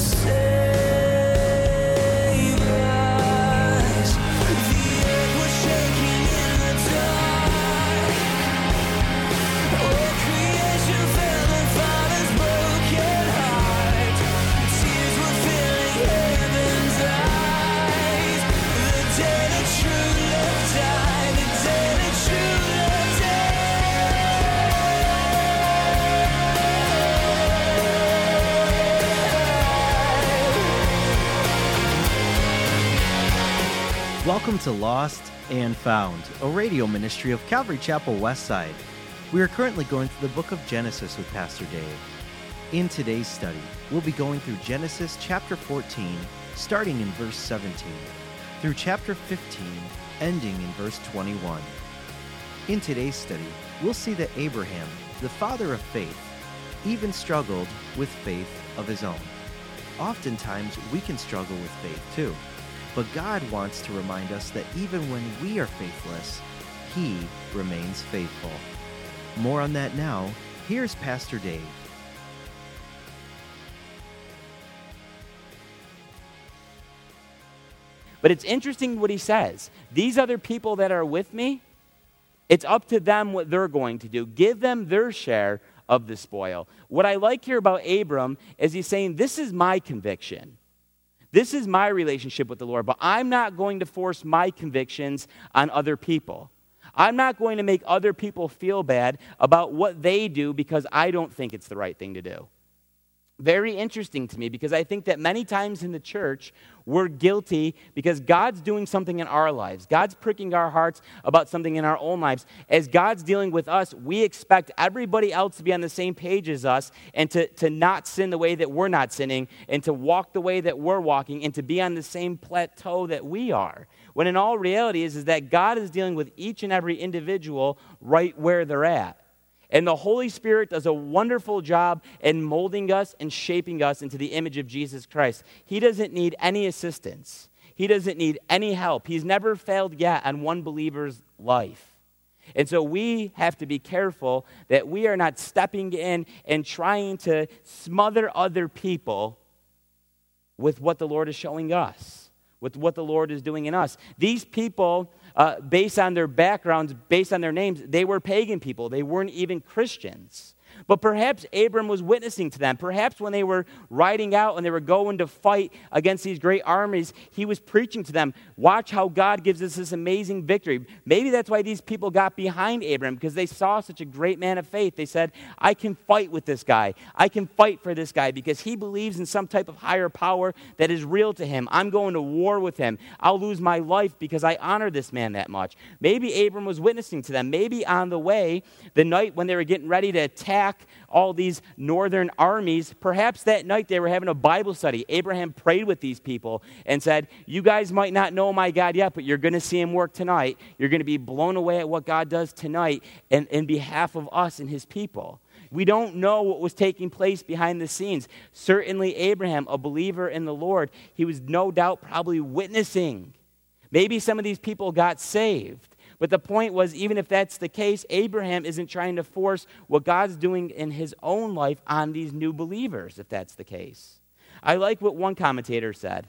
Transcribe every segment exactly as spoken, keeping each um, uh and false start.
Welcome to Lost and Found, a radio ministry of Calvary Chapel Westside. We are currently going through the book of Genesis with Pastor Dave. In today's study, we'll be going through Genesis chapter fourteen, starting in verse seventeen, through chapter fifteen, ending in verse twenty-one. In today's study, we'll see that Abraham, the father of faith, even struggled with faith of his own. Oftentimes, we can struggle with faith too. But God wants to remind us that even when we are faithless, He remains faithful. More on that now. Here's Pastor Dave. But it's interesting what he says. These other people that are with me, it's up to them what they're going to do. Give them their share of the spoil. What I like here about Abram is he's saying, this is my conviction. This is my relationship with the Lord, but I'm not going to force my convictions on other people. I'm not going to make other people feel bad about what they do because I don't think it's the right thing to do. Very interesting to me because I think that many times in the church, we're guilty because God's doing something in our lives. God's pricking our hearts about something in our own lives. As God's dealing with us, we expect everybody else to be on the same page as us and to, to not sin the way that we're not sinning and to walk the way that we're walking and to be on the same plateau that we are. When in all reality is, is that God is dealing with each and every individual right where they're at. And the Holy Spirit does a wonderful job in molding us and shaping us into the image of Jesus Christ. He doesn't need any assistance. He doesn't need any help. He's never failed yet on one believer's life. And so we have to be careful that we are not stepping in and trying to smother other people with what the Lord is showing us, with what the Lord is doing in us. These people, uh, based on their backgrounds, based on their names, they were pagan people. They weren't even Christians. But perhaps Abram was witnessing to them. Perhaps when they were riding out and they were going to fight against these great armies, he was preaching to them, watch how God gives us this amazing victory. Maybe that's why these people got behind Abram, because they saw such a great man of faith. They said, I can fight with this guy. I can fight for this guy because he believes in some type of higher power that is real to him. I'm going to war with him. I'll lose my life because I honor this man that much. Maybe Abram was witnessing to them. Maybe on the way, the night when they were getting ready to attack all these northern armies, perhaps that night they were having a Bible study. Abraham prayed with these people and said, you guys might not know my God yet, but you're going to see him work tonight. You're going to be blown away at what God does tonight in, in behalf of us and his people. We don't know what was taking place behind the scenes. Certainly Abraham, a believer in the Lord, he was no doubt probably witnessing. Maybe some of these people got saved. But the point was, even if that's the case, Abraham isn't trying to force what God's doing in his own life on these new believers, if that's the case. I like what one commentator said.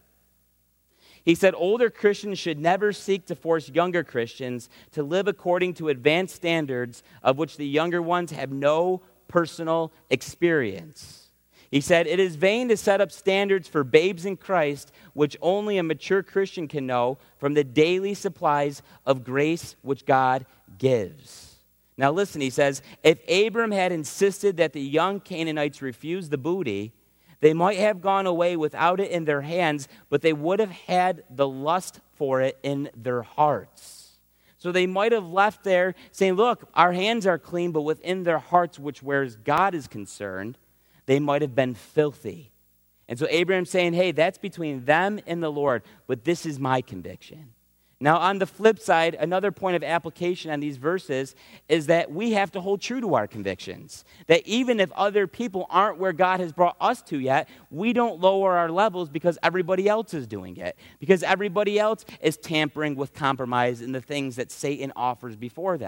He said, older Christians should never seek to force younger Christians to live according to advanced standards of which the younger ones have no personal experience. He said, it is vain to set up standards for babes in Christ, which only a mature Christian can know from the daily supplies of grace which God gives. Now listen, he says, if Abram had insisted that the young Canaanites refuse the booty, they might have gone away without it in their hands, but they would have had the lust for it in their hearts. So they might have left there saying, look, our hands are clean, but within their hearts, which where God is concerned, they might have been filthy. And so Abraham's saying, hey, that's between them and the Lord, but this is my conviction. Now, on the flip side, another point of application on these verses is that we have to hold true to our convictions. That even if other people aren't where God has brought us to yet, we don't lower our levels because everybody else is doing it. Because everybody else is tampering with compromise and the things that Satan offers before them.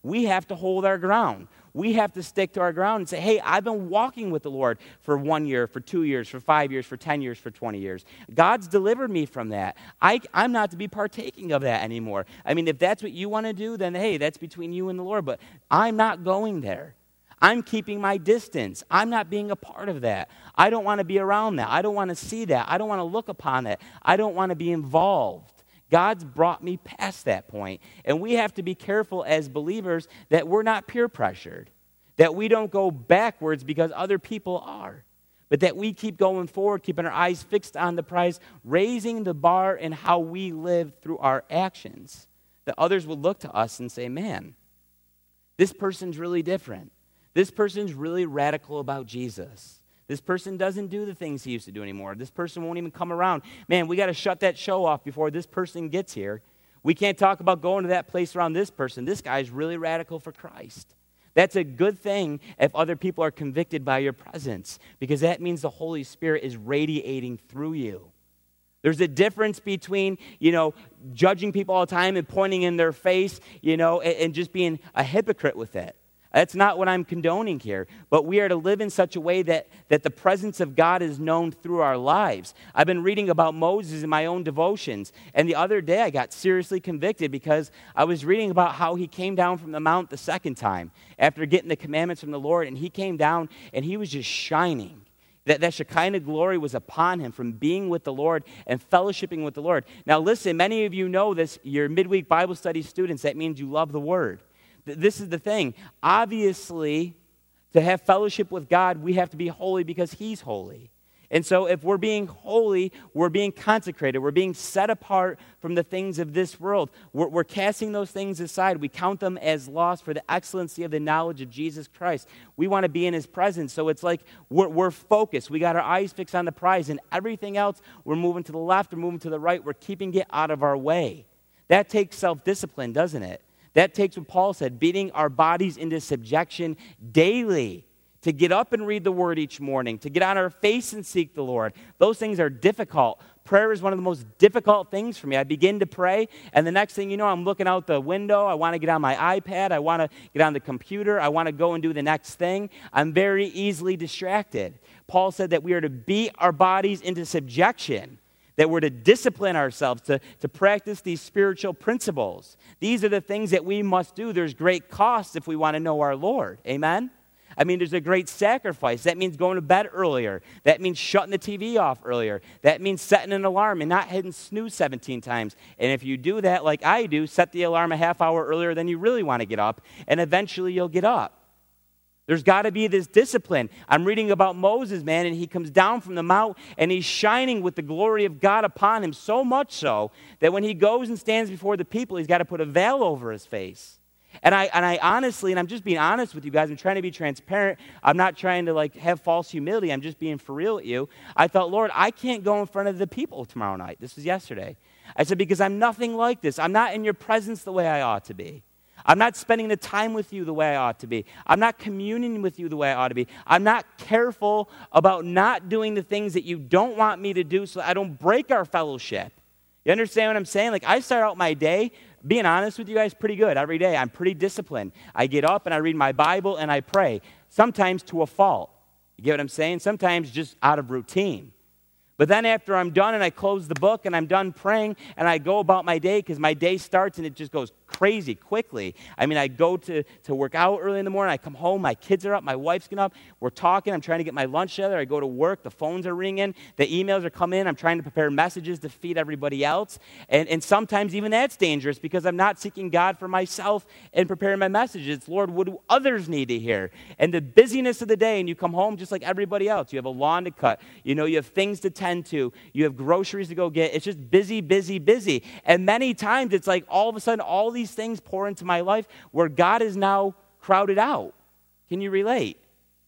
We have to hold our ground. We have to stick to our ground and say, hey, I've been walking with the Lord for one year, for two years, for five years, for ten years, for twenty years. God's delivered me from that. I, I'm not to be partaking of that anymore. I mean, if that's what you want to do, then hey, that's between you and the Lord. But I'm not going there. I'm keeping my distance. I'm not being a part of that. I don't want to be around that. I don't want to see that. I don't want to look upon that. I don't want to be involved. God's brought me past that point. And we have to be careful as believers that we're not peer pressured, that we don't go backwards because other people are, but that we keep going forward, keeping our eyes fixed on the prize, raising the bar in how we live through our actions, that others will look to us and say, man, this person's really different. This person's really radical about Jesus. This person doesn't do the things he used to do anymore. This person won't even come around. Man, we got to shut that show off before this person gets here. We can't talk about going to that place around this person. This guy's really radical for Christ. That's a good thing if other people are convicted by your presence, because that means the Holy Spirit is radiating through you. There's a difference between, you know, judging people all the time and pointing in their face, you know, and, and just being a hypocrite with it. That's not what I'm condoning here, but we are to live in such a way that, that the presence of God is known through our lives. I've been reading about Moses in my own devotions, and the other day I got seriously convicted because I was reading about how he came down from the mount the second time after getting the commandments from the Lord, and he came down and he was just shining. That, that Shekinah glory was upon him from being with the Lord and fellowshipping with the Lord. Now listen, many of you know this, you're midweek Bible study students, that means you love the Word. This is the thing. Obviously, to have fellowship with God, we have to be holy because He's holy. And so if we're being holy, we're being consecrated. We're being set apart from the things of this world. We're, we're casting those things aside. We count them as lost for the excellency of the knowledge of Jesus Christ. We want to be in His presence. So it's like we're, we're focused. We got our eyes fixed on the prize. And everything else, we're moving to the left, we're moving to the right. We're keeping it out of our way. That takes self-discipline, doesn't it? That takes what Paul said, beating our bodies into subjection daily, to get up and read the Word each morning, to get on our face and seek the Lord. Those things are difficult. Prayer is one of the most difficult things for me. I begin to pray, and the next thing you know, I'm looking out the window. I want to get on my iPad. I want to get on the computer. I want to go and do the next thing. I'm very easily distracted. Paul said that we are to beat our bodies into subjection, that we're to discipline ourselves, to, to practice these spiritual principles. These are the things that we must do. There's great cost if we want to know our Lord. Amen? I mean, there's a great sacrifice. That means going to bed earlier. That means shutting the T V off earlier. That means setting an alarm and not hitting snooze seventeen times. And if you do that like I do, set the alarm a half hour earlier than you really want to get up, and eventually you'll get up. There's got to be this discipline. I'm reading about Moses, man, and he comes down from the mount, and he's shining with the glory of God upon him, so much so that when he goes and stands before the people, he's got to put a veil over his face. And I, and I honestly, and I'm just being honest with you guys, I'm trying to be transparent. I'm not trying to, like, have false humility. I'm just being for real with you. I thought, Lord, I can't go in front of the people tomorrow night. This was yesterday. I said, because I'm nothing like this. I'm not in your presence the way I ought to be. I'm not spending the time with you the way I ought to be. I'm not communing with you the way I ought to be. I'm not careful about not doing the things that you don't want me to do so I don't break our fellowship. You understand what I'm saying? Like, I start out my day, being honest with you guys, pretty good every day. I'm pretty disciplined. I get up and I read my Bible and I pray, sometimes to a fault. You get what I'm saying? Sometimes just out of routine. But then after I'm done and I close the book and I'm done praying and I go about my day, because my day starts and it just goes crazy quickly. I mean, I go to, to work out early in the morning. I come home. My kids are up. My wife's getting up. We're talking. I'm trying to get my lunch together. I go to work. The phones are ringing. The emails are coming in. I'm trying to prepare messages to feed everybody else. And, and sometimes even that's dangerous because I'm not seeking God for myself and preparing my messages. Lord, what do others need to hear? And the busyness of the day, and you come home just like everybody else. You have a lawn to cut. You know, you have things to tend to. You have groceries to go get. It's just busy, busy, busy. And many times it's like all of a sudden all these things pour into my life where God is now crowded out. Can you relate?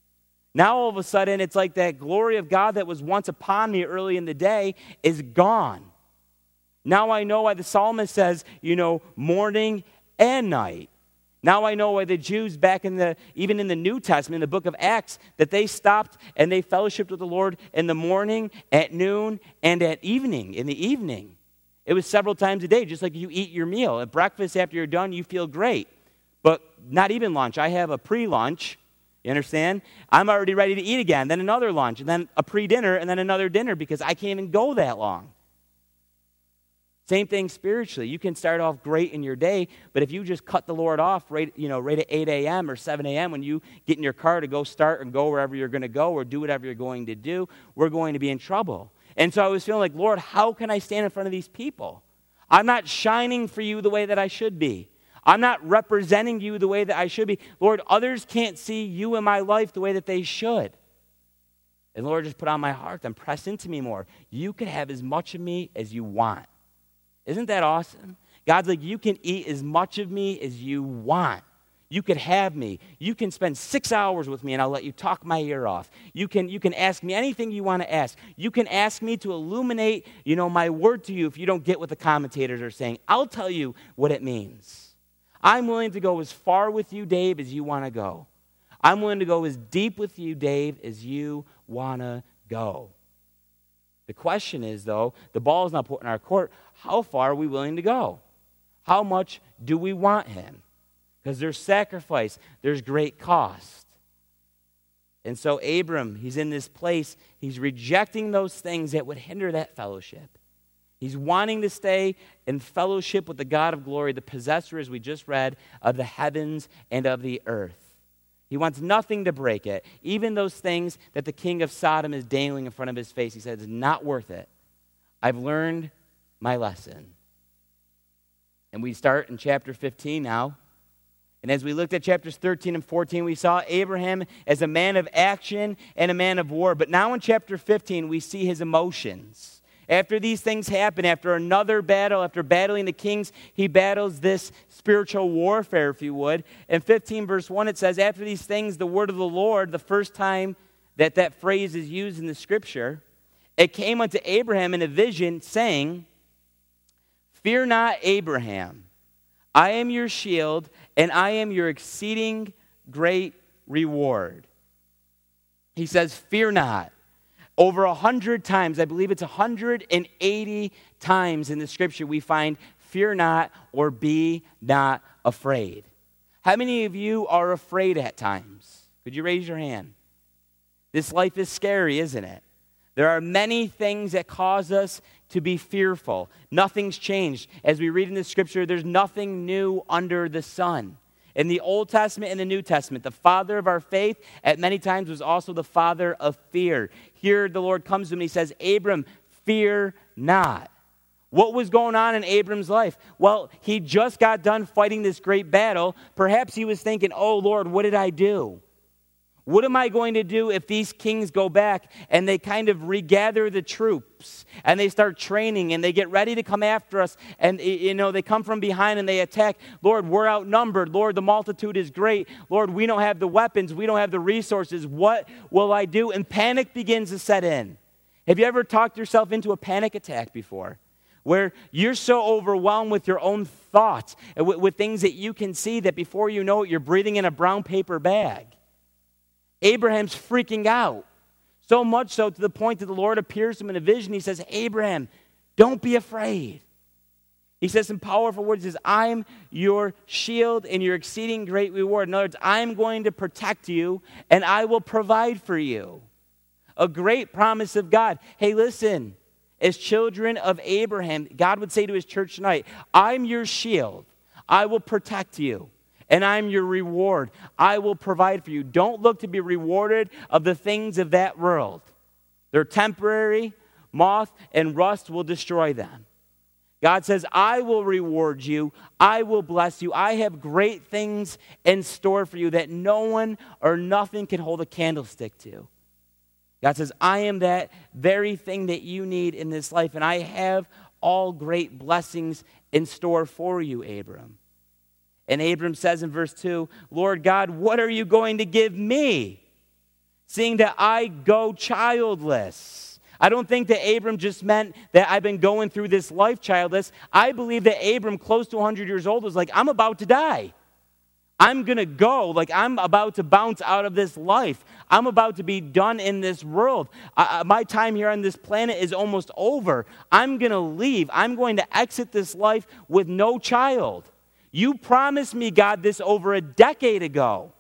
Now all of a sudden it's like that glory of God that was once upon me early in the day is gone. Now I know why the psalmist says, you know, morning and night. Now I know why the Jews back in the, even in the New Testament, in the book of Acts, that they stopped and they fellowshiped with the Lord in the morning, at noon, and at evening, in the evening. It was several times a day, just like you eat your meal. At breakfast, after you're done, you feel great. But not even lunch. I have a pre-lunch. You understand? I'm already ready to eat again. Then another lunch, and then a pre-dinner, and then another dinner because I can't even go that long. Same thing spiritually. You can start off great in your day, but if you just cut the Lord off right, you know, right at eight a.m. or seven a.m. when you get in your car to go start and go wherever you're going to go or do whatever you're going to do, we're going to be in trouble. And so I was feeling like, Lord, how can I stand in front of these people? I'm not shining for you the way that I should be. I'm not representing you the way that I should be. Lord, others can't see you in my life the way that they should. And Lord just put on my heart, then press into me more. You can have as much of me as you want. Isn't that awesome? God's like, you can eat as much of me as you want. You could have me. You can spend six hours with me and I'll let you talk my ear off. You can, you can ask me anything you want to ask. You can ask me to illuminate, you know, my word to you if you don't get what the commentators are saying. I'll tell you what it means. I'm willing to go as far with you, Dave, as you want to go. I'm willing to go as deep with you, Dave, as you want to go. The question is, though, the ball is not put in our court. How far are we willing to go? How much do we want him? Because there's sacrifice. There's great cost. And so Abram, he's in this place. He's rejecting those things that would hinder that fellowship. He's wanting to stay in fellowship with the God of glory, the possessor, as we just read, of the heavens and of the earth. He wants nothing to break it. Even those things that the king of Sodom is dangling in front of his face, he says, it's not worth it. I've learned my lesson. And we start in chapter fifteen now. And as we looked at chapters thirteen and fourteen, we saw Abraham as a man of action and a man of war. But now in chapter fifteen, we see his emotions. After these things happen, after another battle, after battling the kings, he battles this spiritual warfare, if you would. In fifteen verse one, it says, after these things, the word of the Lord, the first time that that phrase is used in the scripture, it came unto Abraham in a vision, saying, fear not, Abraham. I am your shield, and I am your exceeding great reward. He says, fear not. Over a hundred times, I believe it's one hundred eighty times in the scripture, we find fear not or be not afraid. How many of you are afraid at times? Could you raise your hand? This life is scary, isn't it? There are many things that cause us to be fearful. Nothing's changed. As we read in the scripture, there's nothing new under the sun. In the Old Testament and the New Testament, the father of our faith at many times was also the father of fear. Here the Lord comes to him and he says, Abram, fear not. What was going on in Abram's life? Well, he just got done fighting this great battle. Perhaps he was thinking, oh Lord, what did I do? What am I going to do if these kings go back and they kind of regather the troops and they start training and they get ready to come after us and, you know, they come from behind and they attack? Lord, we're outnumbered. Lord, the multitude is great. Lord, we don't have the weapons. We don't have the resources. What will I do? And panic begins to set in. Have you ever talked yourself into a panic attack before? Where you're so overwhelmed with your own thoughts and with, with things that you can see that before you know it, you're breathing in a brown paper bag. Abraham's freaking out. So much so to the point that the Lord appears to him in a vision. He says, Abraham, don't be afraid. He says some powerful words. He says, I'm your shield and your exceeding great reward. In other words, I'm going to protect you and I will provide for you. A great promise of God. Hey, listen, as children of Abraham, God would say to his church tonight, I'm your shield. I will protect you. And I'm your reward. I will provide for you. Don't look to be rewarded of the things of that world. They're temporary. Moth and rust will destroy them. God says, I will reward you. I will bless you. I have great things in store for you that no one or nothing can hold a candlestick to. God says, I am that very thing that you need in this life, and I have all great blessings in store for you, Abram. And Abram says in verse two, Lord God, what are you going to give me, seeing that I go childless? I don't think that Abram just meant that I've been going through this life childless. I believe that Abram, close to one hundred years old, was like, I'm about to die. I'm going to go, like I'm about to bounce out of this life. I'm about to be done in this world. I, my time here on this planet is almost over. I'm going to leave. I'm going to exit this life with no child. You promised me, God, this over a decade ago.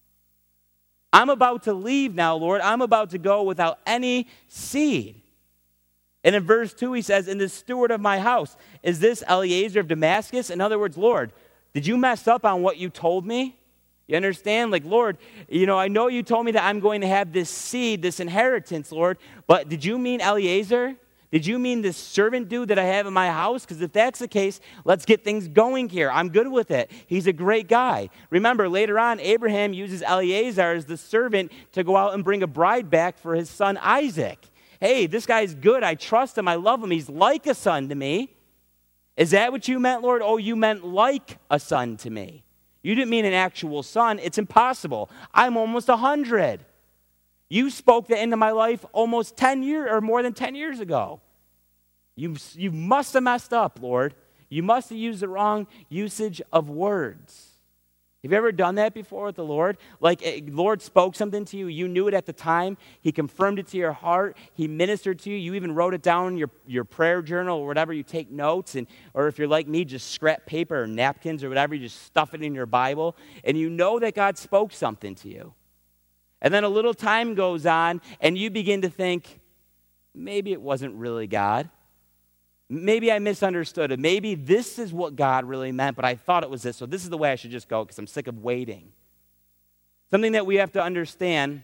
I'm about to leave now, Lord. I'm about to go without any seed. And in verse two, he says, and the steward of my house, is this Eliezer of Damascus? In other words, Lord, did you mess up on what you told me? You understand? Like, Lord, you know, I know you told me that I'm going to have this seed, this inheritance, Lord, but did you mean Eliezer? Did you mean this servant dude that I have in my house? Because if that's the case, let's get things going here. I'm good with it. He's a great guy. Remember, later on, Abraham uses Eliezer as the servant to go out and bring a bride back for his son Isaac. Hey, this guy's good. I trust him. I love him. He's like a son to me. Is that what you meant, Lord? Oh, you meant like a son to me. You didn't mean an actual son. It's impossible. I'm almost one hundred. You spoke that into my life almost ten years or more than ten years ago. You, you must have messed up, Lord. You must have used the wrong usage of words. Have you ever done that before with the Lord? Like, the Lord spoke something to you. You knew it at the time. He confirmed it to your heart. He ministered to you. You even wrote it down in your, your prayer journal or whatever. You take notes. and Or if you're like me, just scrap paper or napkins or whatever. You just stuff it in your Bible. And you know that God spoke something to you. And then a little time goes on, and you begin to think, maybe it wasn't really God. Maybe I misunderstood it. Maybe this is what God really meant, but I thought it was this. So this is the way I should just go because I'm sick of waiting. Something that we have to understand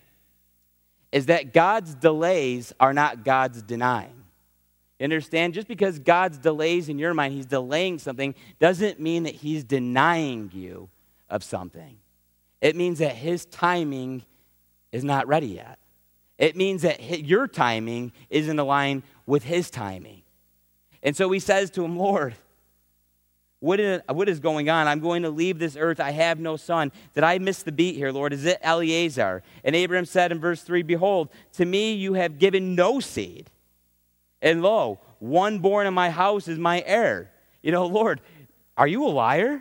is that God's delays are not God's denying. You understand? Just because God's delays in your mind, he's delaying something, doesn't mean that he's denying you of something. It means that his timing is not ready yet. It means that your timing isn't aligned with his timing. And so he says to him, Lord, what is, what is going on? I'm going to leave this earth. I have no son. Did I miss the beat here, Lord? Is it Eliezer? And Abraham said in verse three, behold, to me you have given no seed. And lo, one born in my house is my heir. You know, Lord, are you a liar?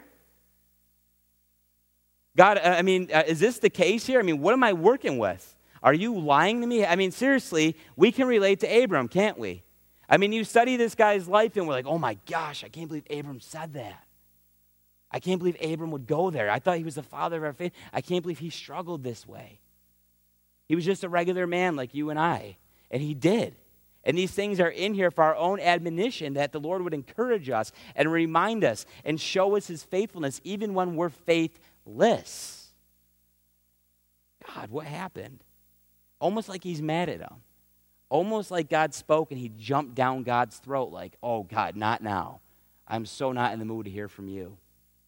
God, I mean, uh, is this the case here? I mean, what am I working with? Are you lying to me? I mean, seriously, we can relate to Abram, can't we? I mean, you study this guy's life and we're like, oh my gosh, I can't believe Abram said that. I can't believe Abram would go there. I thought he was the father of our faith. I can't believe he struggled this way. He was just a regular man like you and I, and he did. And these things are in here for our own admonition that the Lord would encourage us and remind us and show us his faithfulness even when we're faithless. God, what happened? Almost like he's mad at him. Almost like God spoke and he jumped down God's throat like, oh, God, not now. I'm so not in the mood to hear from you.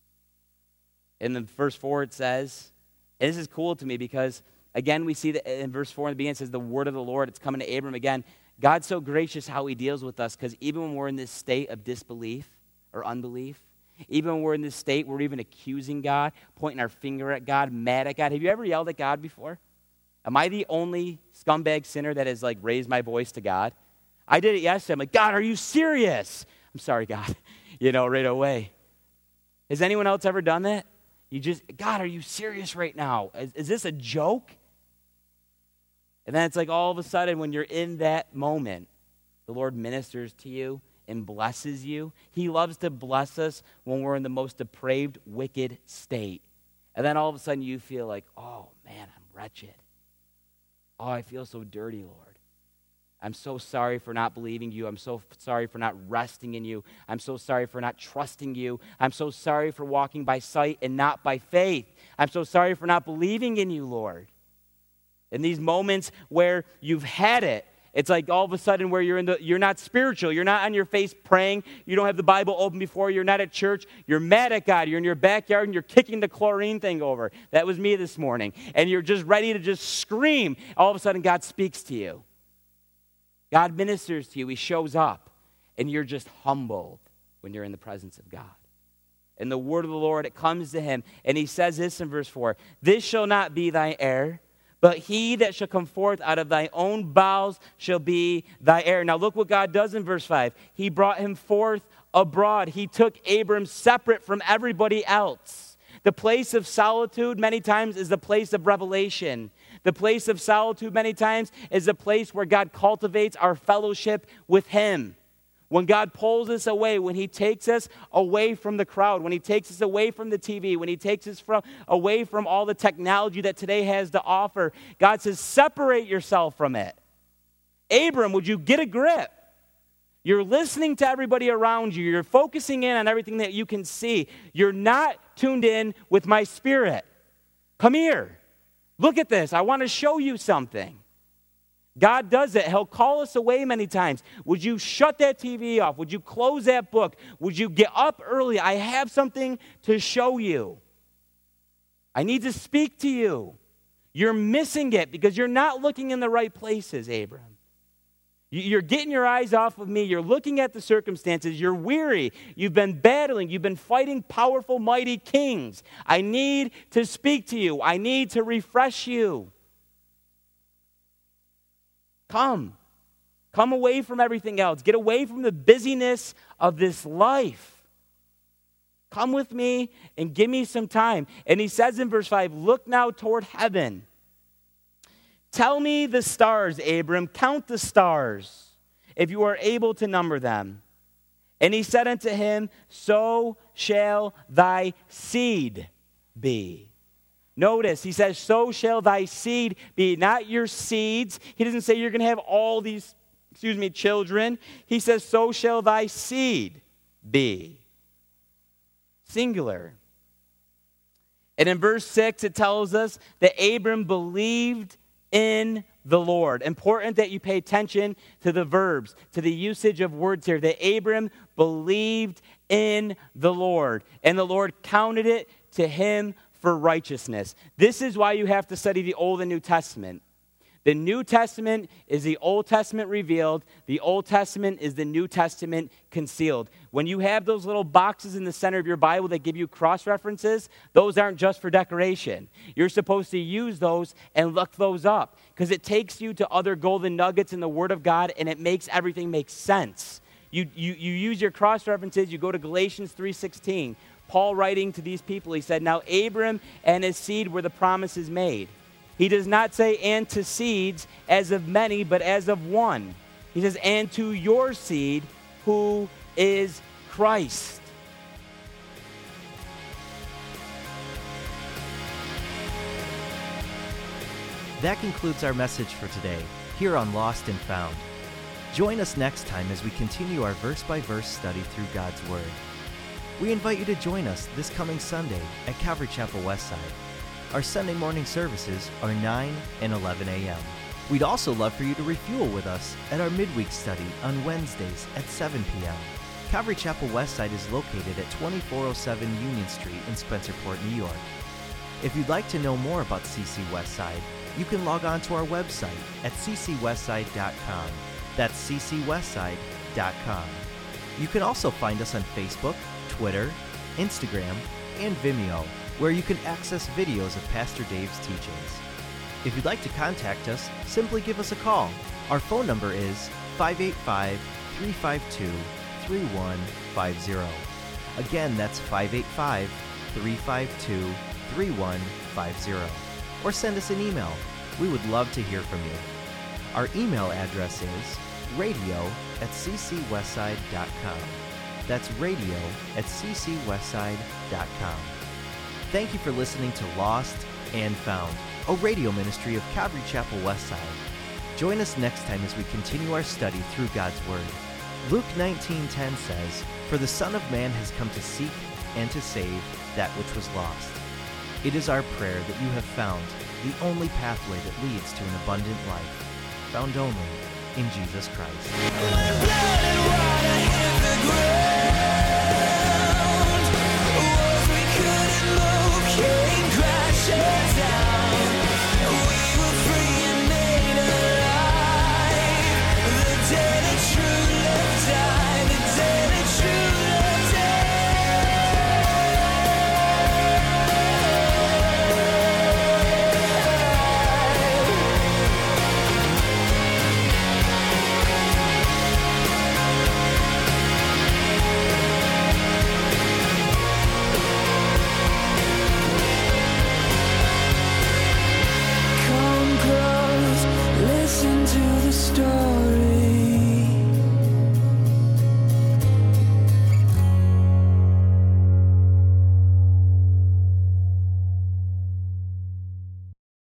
In the verse four it says, and this is cool to me because, again, we see that in verse four in the beginning it says the word of the Lord. It's coming to Abram again. God's so gracious how he deals with us because even when we're in this state of disbelief or unbelief, even when we're in this state where we're even accusing God, pointing our finger at God, mad at God. Have you ever yelled at God before? Am I the only scumbag sinner that has, like, raised my voice to God? I did it yesterday. I'm like, God, are you serious? I'm sorry, God. You know, right away. Has anyone else ever done that? You just, God, are you serious right now? Is, is this a joke? And then it's like all of a sudden when you're in that moment, the Lord ministers to you and blesses you. He loves to bless us when we're in the most depraved, wicked state. And then all of a sudden you feel like, oh, man, I'm wretched. Oh, I feel so dirty, Lord. I'm so sorry for not believing you. I'm so sorry for not resting in you. I'm so sorry for not trusting you. I'm so sorry for walking by sight and not by faith. I'm so sorry for not believing in you, Lord. In these moments where you've had it, it's like all of a sudden where you're in the, you're not spiritual. You're not on your face praying. You don't have the Bible open before. You're not at church. You're mad at God. You're in your backyard and you're kicking the chlorine thing over. That was me this morning. And you're just ready to just scream. All of a sudden God speaks to you. God ministers to you. He shows up. And you're just humbled when you're in the presence of God. And the word of the Lord, it comes to him. And he says this in verse four. This shall not be thy heir. But he that shall come forth out of thy own bowels shall be thy heir. Now look what God does in verse five. He brought him forth abroad. He took Abram separate from everybody else. The place of solitude many times is the place of revelation. The place of solitude many times is the place where God cultivates our fellowship with him. When God pulls us away, when he takes us away from the crowd, when he takes us away from the T V, when he takes us from away from all the technology that today has to offer, God says, separate yourself from it. Abram, would you get a grip? You're listening to everybody around you. You're focusing in on everything that you can see. You're not tuned in with my spirit. Come here. Look at this. I want to show you something. God does it. He'll call us away many times. Would you shut that T V off? Would you close that book? Would you get up early? I have something to show you. I need to speak to you. You're missing it because you're not looking in the right places, Abram. You're getting your eyes off of me. You're looking at the circumstances. You're weary. You've been battling. You've been fighting powerful, mighty kings. I need to speak to you. I need to refresh you. Come. Come away from everything else. Get away from the busyness of this life. Come with me and give me some time. And he says in verse five, look now toward heaven. Tell me the stars, Abram. Count the stars, if you are able to number them. And he said unto him, so shall thy seed be. Notice, he says, so shall thy seed be, not your seeds. He doesn't say you're going to have all these, excuse me, children. He says, so shall thy seed be. Singular. And in verse six, it tells us that Abram believed in the Lord. Important that you pay attention to the verbs, to the usage of words here. That Abram believed in the Lord, and the Lord counted it to him for righteousness. This is why you have to study the Old and New Testament. The New Testament is the Old Testament revealed. The Old Testament is the New Testament concealed. When you have those little boxes in the center of your Bible that give you cross-references, those aren't just for decoration. You're supposed to use those and look those up because it takes you to other golden nuggets in the Word of God and it makes everything make sense. You, you, you use your cross-references. You go to Galatians three sixteen. Paul writing to these people, he said, now Abram and his seed were the promises made. He does not say, and to seeds as of many, but as of one. He says, and to your seed, who is Christ. That concludes our message for today, here on Lost and Found. Join us next time as we continue our verse-by-verse study through God's Word. We invite you to join us this coming Sunday at Calvary Chapel Westside. Our Sunday morning services are nine and eleven a.m. We'd also love for you to refuel with us at our midweek study on Wednesdays at seven p.m. Calvary Chapel Westside is located at twenty-four oh seven Union Street in Spencerport, New York. If you'd like to know more about C C Westside, you can log on to our website at c c westside dot com. That's c c westside dot com. You can also find us on Facebook, Twitter, Instagram, and Vimeo, where you can access videos of Pastor Dave's teachings. If you'd like to contact us, simply give us a call. Our phone number is five eight five, three five two, three one five zero. Again, that's five eight five, three five two, three one five zero. Or send us an email. We would love to hear from you. Our email address is radio at c c westside dot com. That's radio at c c westside dot com. Thank you for listening to Lost and Found, a radio ministry of Calvary Chapel Westside. Join us next time as we continue our study through God's Word. Luke nineteen ten says, for the Son of Man has come to seek and to save that which was lost. It is our prayer that you have found the only pathway that leads to an abundant life, found only in Jesus Christ.